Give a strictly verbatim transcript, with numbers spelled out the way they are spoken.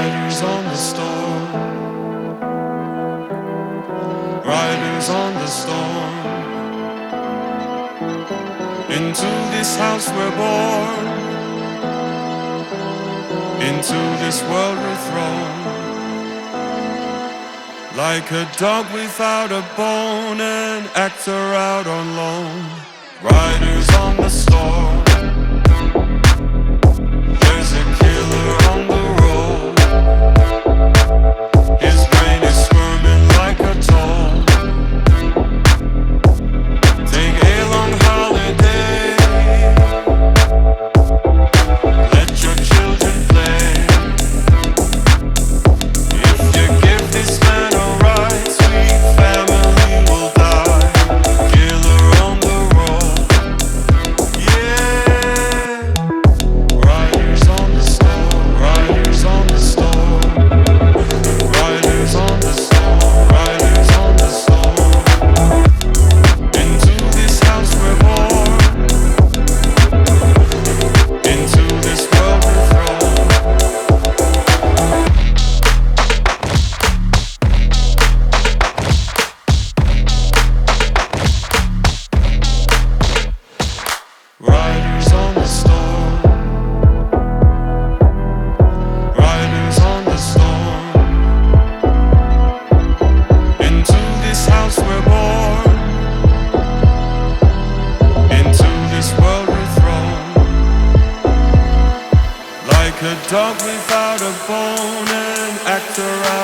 Riders on the storm, riders on the storm. Into this house we're born, into this world we're thrown. Like a dog without a bone, an actor out on loan. Riders on the storm, there's a killer on the road. His brain is squirming like a toll. Take a long holiday, let your children play. If you give this man a ride, sweet family will die. Killer on the road, yeah. Riders on the storm, riders on the storm, riders on the storm, riders on the storm. Into this house we're born, into this world we're thrown. Riders on the storm, riders on the storm. Into this house we're born, into this world we're thrown. Like a dog without a bone, an actor